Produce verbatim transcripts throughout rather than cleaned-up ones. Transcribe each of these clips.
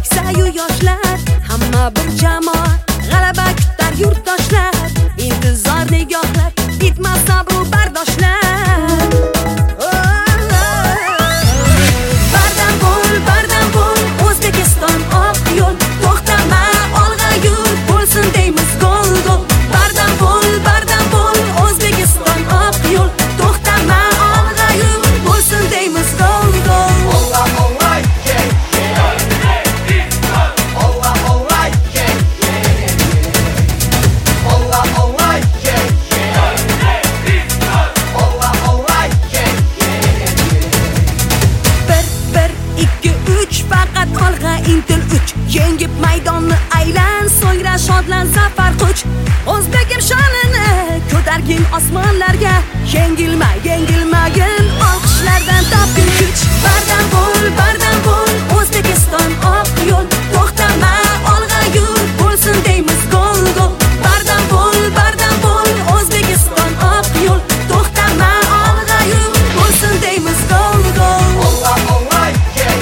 keksayu yoshlar, hamma bir jamoa, g'alaba kutar yurtdoshlar. Intizor nigohlar, bitmas sabr va bardoshlar. Bardam bo'l, bardam bo'l, O'zbekiston oq yo'l. To'xtama, olg'a yur, bo'lsin deymiz gol gol. Bardam bo'l, bardam bo'l, O'zbekiston oq yo'l. To'xtama, olg'a yur, bo'lsin deymiz gol gol. Ola ola yeah yeah. Ola ola yeah yeah. Ola ola yeah yeah. Ola ola yeah yeah. Bir, bir, ikki, uch, faqat olg'a intil uch. Yengib maydonni aylan, so'ngra shodlan zafar quch. O'zbekim shonini ko'targin osmonlarga. Yengilma, yengilmagin, olqishlardan topgin kuch. Bardam bo'l, bardam bo'l, O'zbekiston oq yo'l. To'xtama, olg'a yur, bo'lsin deymiz gol gol. Bardam bo'l, bardam bo'l, O'zbekiston oq yo'l. To'xtama, olg'a yur, bo'lsin deymiz gol gol. Ola ola yeah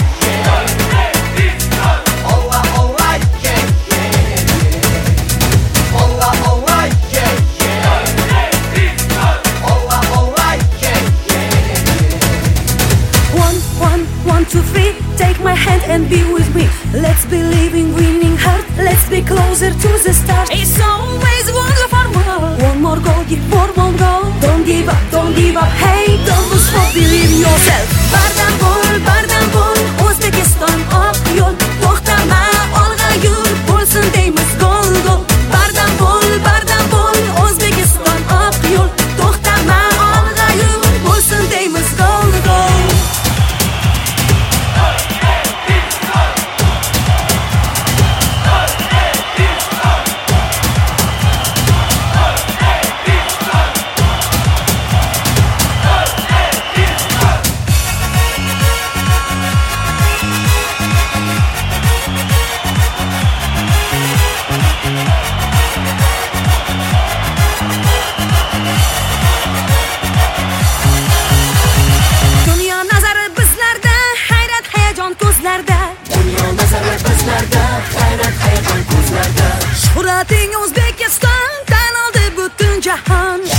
yeah. Ola ola yeah yeah. Ola ola yeah yeah. Ola ola yeah yeah. One, one, one, two, three. Take my hand and be with me. Let's be living, winning heart. Let's be closer to the stars. It's always wonderful world. One more goal, give one more goal. Don't give up, don't give up. Hey, don't lose hope, believe in yourself. Bardam bo'l, bardam bo'l, O'zbekiston oq yo'l. To'xtama, olg'a yur, bo'lsin deymiz gol gol. Bardam bo'l, bardam bo'l, O'zbekiston oq yo'l. To'xtama, olg'a yur, bo'lsin deymiz gol gol. Dunyo nazari bizlarda, hayrat hayajon ko'zlarda. Dunyo nazari bizlarda, hayrat hayajon ko'zlarda. Shuhrating O'zbekiston, tan oldi butun jahon.